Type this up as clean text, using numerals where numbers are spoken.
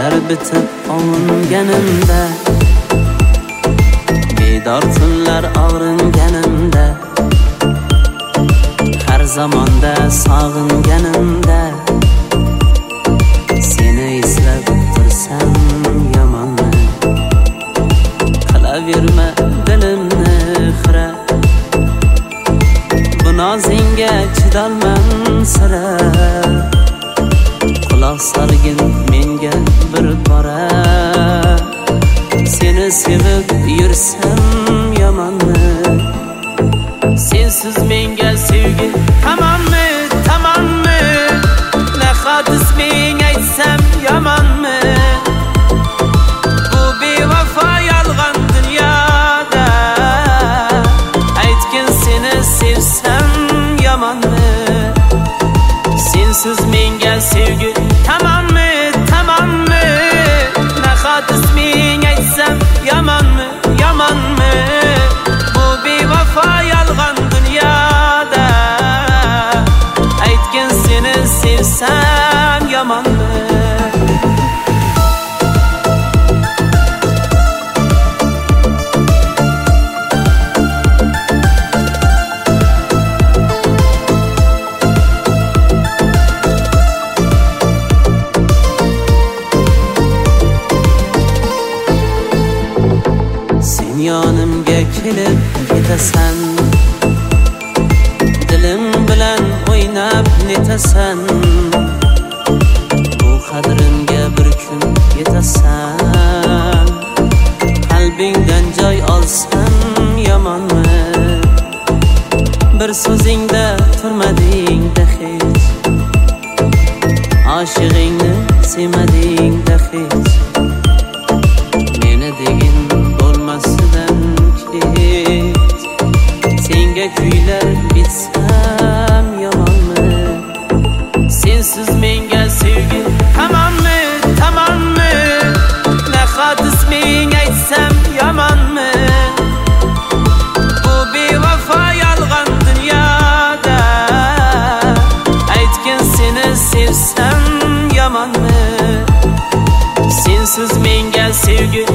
Kar bitib ovunganimda, bedor tunlar og'ringanimda, har zamonda sog'inganimda, seni eslab tursam yomonmi? Qilaverma dilimni xira, bu nozingga chidolman sira. Quloq solgin menga bir bora, seni sevib yursam yomonmi? Sensiz menga sevgi tamommi, tamommi? Nahot isming aytsam yomonmi? Bu bevafo yolg'on dunyoda, aytgin seni sevsam yomonmi? Sensiz menga sevgi tamommi, tamommi? Nahot isming aytsam yomonmi, yomonmi? Bu bevafo yolg'on dunyoda, aytgin seni sevsam yomonmi? Yonimga kelib ketasan, dilim bilan o'ynab netasan. Bu qadrimga bir kun yetasan, qalbingdan joy olsam yomonmi? Bir so'zingda turmading-da hech, oshig'ingni sevmading-da hech. Meni degin bo'lmasidan kech, senga kuylar bitsam yomonmi? Sensiz menga sevgi tamommi, tamommi? Nahot isming aytsam yomonmi? Bu bevafo yolg'on dunyoda, aytgin seni sevsam yomonmi? Sensiz menga sevgi